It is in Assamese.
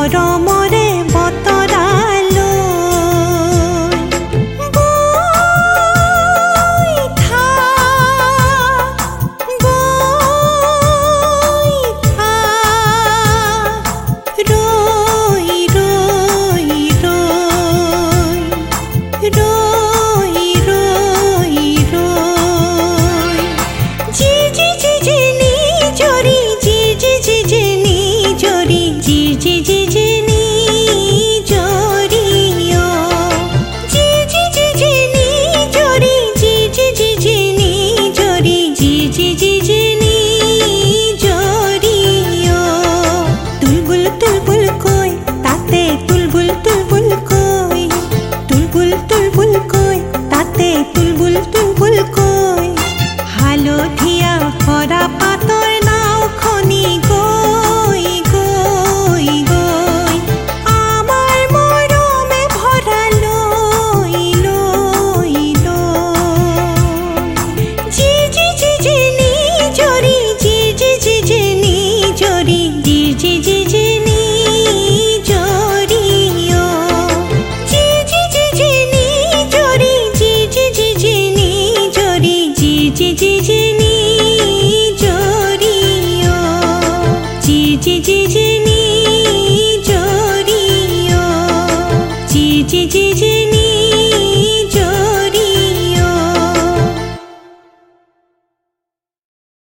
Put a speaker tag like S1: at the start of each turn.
S1: মৰমৰে বতৰালৈ গৈ থাক, গৈ থাক, ৰৈ ৰৈ ৰৈ ৰৈ ৰৈ ৰৈ জিৰ জিৰ জিৰ জিৰ নি জৰি জিৰ জিৰ জিৰ জিৰ নি জৰি জিৰ জিৰ জিৰ জিৰ নি জৰি অ জিৰ জিৰ জিৰ জিৰ নি জৰি জিৰ জিৰ জিৰ জিৰ নি জৰি জিৰ জিৰ জিৰ জিৰ নি জৰি অ তুলবুল তুলবুল কৈ তাতে তুলবুল তুলবুল কৈ তুলবুল তুলবুল কৈ তাতে তুলবুল তুলবুল কৈ হালধীয়া সৰা পাতৰ নাওখনি গৈ গৈ গৈ আমাৰ মৰমে ভৰা লৈ লৈ লৈ জিৰ জিৰ জিৰ জিৰ নি জৰি জিৰ জিৰ জিৰ জিৰ নি জৰি জিৰ জিৰ জিৰ জিৰ নি জৰি অ জিৰ জিৰ জিৰ জিৰ নি জৰি জিৰ জিৰ জিৰ জিৰ নি জৰি জিৰ জিৰ জিৰ জিৰ নি জৰি অ জিৰ জিৰ জিৰ জিৰ নি জৰি অ জিৰ জিৰ জিৰ জিৰ নি